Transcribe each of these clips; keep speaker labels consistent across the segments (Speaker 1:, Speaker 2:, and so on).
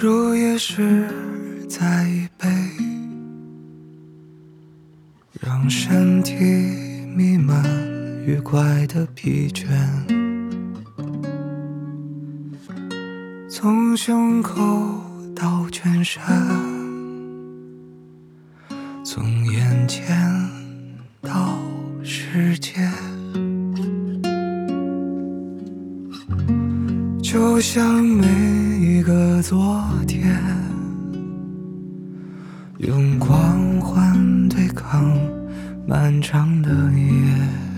Speaker 1: 如也是在一杯，让身体弥漫愉快的疲倦，从胸口到全身，从眼前到世界，就像每一个昨天，用光环对抗漫长的夜。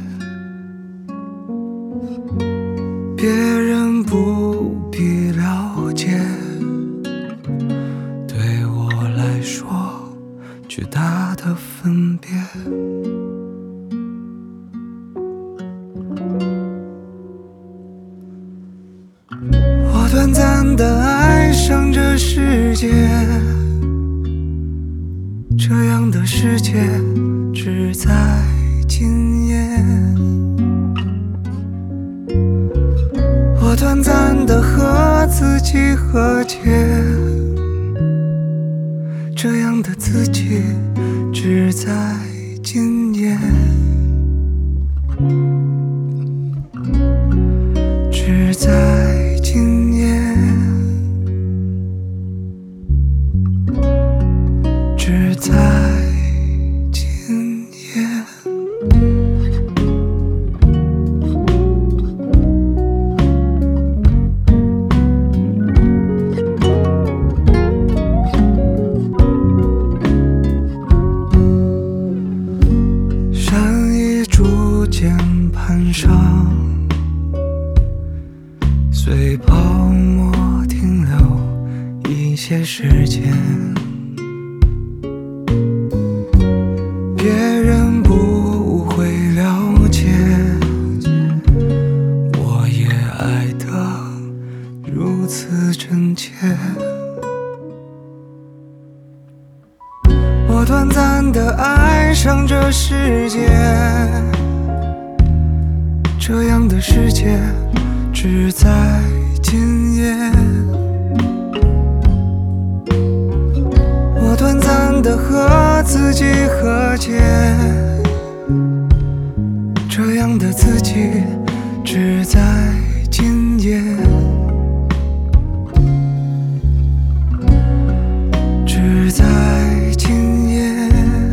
Speaker 1: 别人不必了解，对我来说巨大的分别。我短暂地爱上这世界，这样的世界只在今夜。我短暂地和自己和解，这样的自己只在今夜，只在今夜，只在今夜。山已逐渐攀上，随泡沫停留一些时间。别人不会了解，我也爱得如此真切。我短暂地爱上这世界，这样的世界只在今夜。我短暂地和自己和解，这样的自己只在今夜，只在今夜，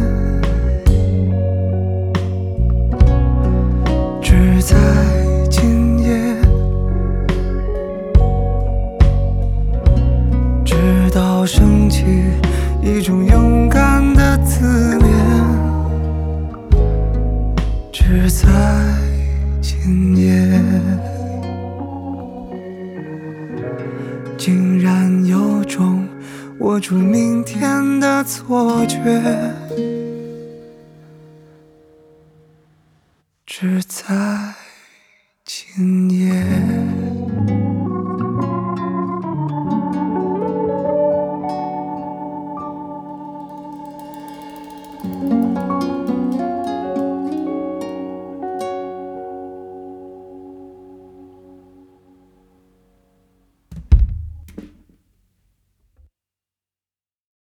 Speaker 1: 只在今夜，直到升起一种勇敢的自恋，只在今夜，竟然有种握住明天的错觉，只在今夜。